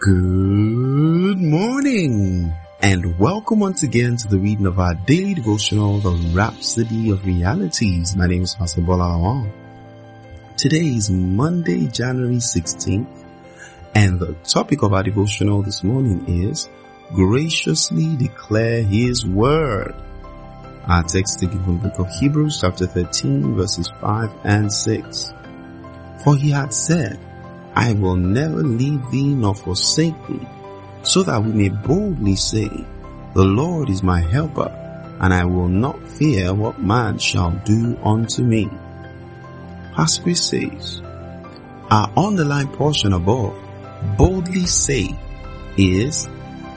Good morning and welcome once again to the reading of our daily devotional, The Rhapsody of Realities. My name is Pastor Bola Awang. Today is Monday, January 16th, and the topic of our devotional this morning is graciously declare His word. Our text taken from the book of Hebrews chapter 13 verses 5 and 6. For He had said, I will never leave thee nor forsake thee, so that we may boldly say, the Lord is my helper, and I will not fear what man shall do unto me. Pastor says, our underlined portion above, boldly say, is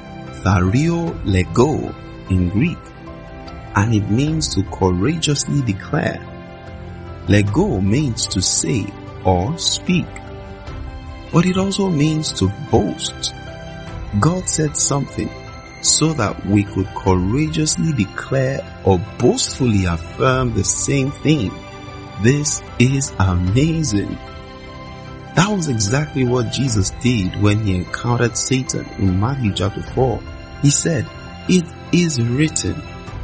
thario lego in Greek, and it means to courageously declare. Lego means to say or speak, but it also means to boast. God said something so that we could courageously declare or boastfully affirm the same thing. This is amazing. That was exactly what Jesus did when He encountered Satan in Matthew chapter 4. He said, it is written.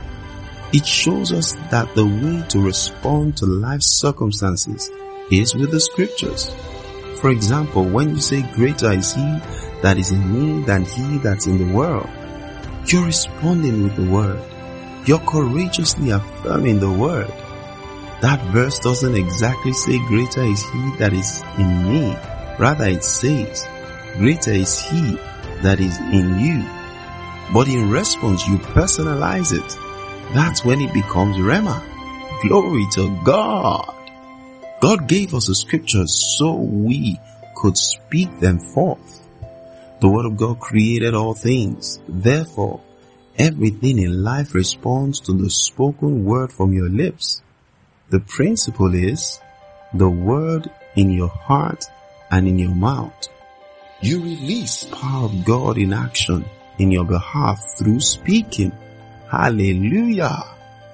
It shows us that the way to respond to life's circumstances is with the scriptures. For example, when you say greater is He that is in me than he that's in the world, you're responding with the word. You're courageously affirming the word. That verse doesn't exactly say greater is He that is in me. Rather it says greater is He that is in you. But in response you personalize it. That's when it becomes Rhema. Glory to God. God gave us the scriptures so we could speak them forth. The word of God created all things. Therefore, everything in life responds to the spoken word from your lips. The principle is the word in your heart and in your mouth. You release the power of God in action in your behalf through speaking. Hallelujah.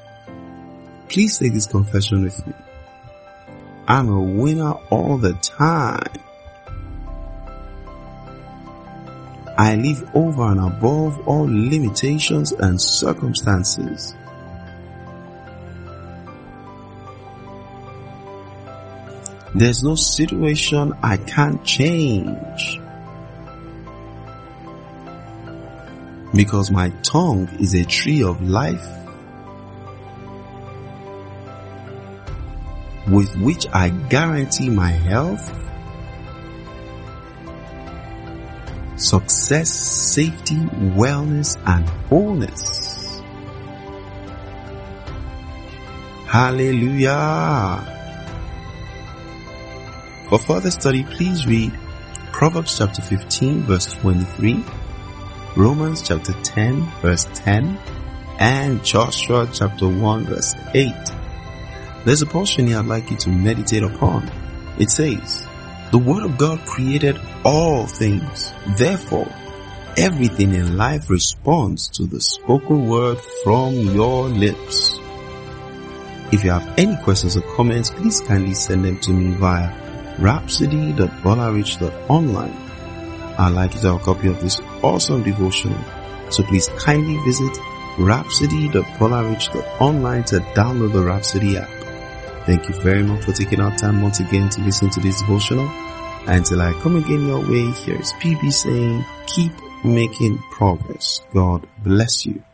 Please take this confession with me. I'm a winner all the time. I live over and above all limitations and circumstances. There's no situation I can't change, because my tongue is a tree of life with which I guarantee my health, success, safety, wellness, and wholeness. Hallelujah. For further study, please read Proverbs chapter 15 verse 23, Romans chapter 10 verse 10, and Joshua chapter 1 verse 8. There's a portion here I'd like you to meditate upon. It says, the word of God created all things. Therefore, everything in life responds to the spoken word from your lips. If you have any questions or comments, please kindly send them to me via rhapsody.bolarich.online. I'd like you to have a copy of this awesome devotional. So please kindly visit rhapsody.bolarich.online to download the Rhapsody app. Thank you very much for taking our time once again to listen to this devotional. Until I come again your way, here is PB saying, keep making progress. God bless you.